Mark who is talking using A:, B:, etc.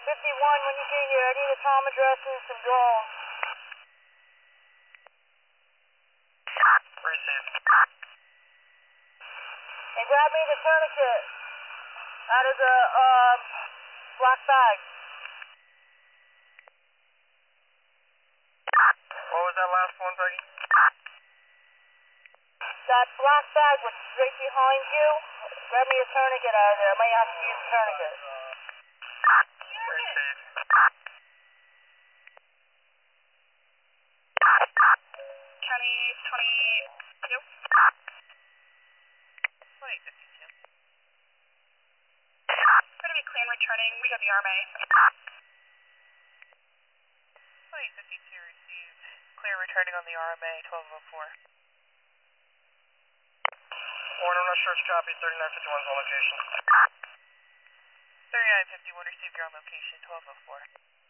A: 51, when you get here, I need a Tom address and some drones.
B: Received.
A: And grab me the tourniquet out of the black bag.
B: What was that last one, Peggy?
A: That black bag was right behind you. Grab me a tourniquet out of there. I might have to use a tourniquet.
B: Received.
C: County 22. 2052. We're going to be clean returning. We got the RMA. 2052 received. Clear returning on the RMA, 1204.
B: Warren, I'm not sure it's copy. 3951's on location.
C: 3951 received your on location, 1204.